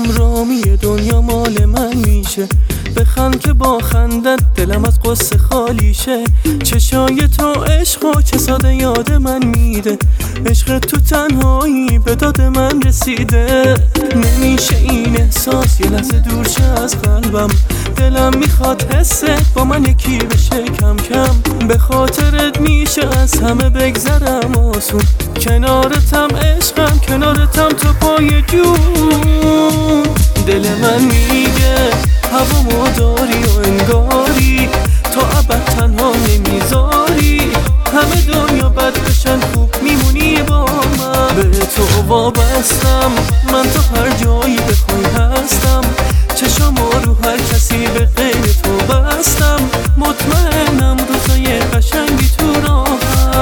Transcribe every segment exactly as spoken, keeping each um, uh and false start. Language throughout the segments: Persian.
همرامی دنیا مال من میشه. بخند که با خندت دلم از قصه خالی شه. چشای تو عشق و چه ساده یاد من میده. عشق تو تنهایی به داد من رسیده. نمیشه این احساس یه لحظه دور شه از قلبم. دلم میخواد حست با من یکی بشه کم کم. به خاطرت میشه از همه بگذرم آسون. کنارتم عشقم کنارتم تو پای جون. دل من میگه هوامو داری و انگاری تو ابد تنها نمیذاری. همه دنیا بد بشن خوب میمونی با من. به تو وابستم من تا هر جایی بخوای هستم. چشامو رو هر کسی به غیر تو بستم. مطمئنم روزای قشنگی تو راهم.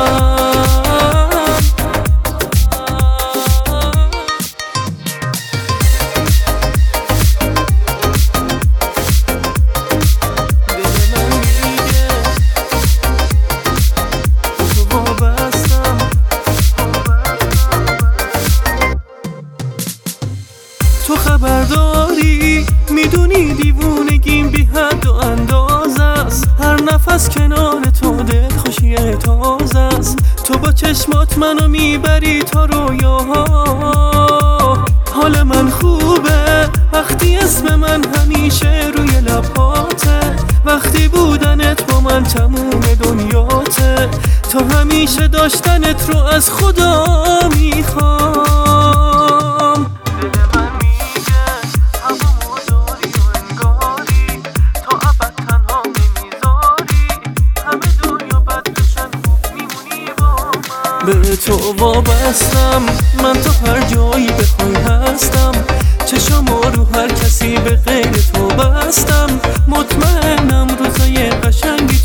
تو خبرداری میدونی دیوونگیم بی حد و انداز است. هر نفس کنار تو دل خوشی تازه است. تو با چشمات منو میبری تا رویاها. حال من خوبه وقتی اسم من همیشه روی لباته. وقتی بودنت با من تموم دنیاته. تو همیشه داشتنت رو از خدا میخوام. به تو وابستم من تا هر جایی بخوای هستم. چشامو رو هر کسی به غیر تو بستم. مطمئنم روزای قشنگی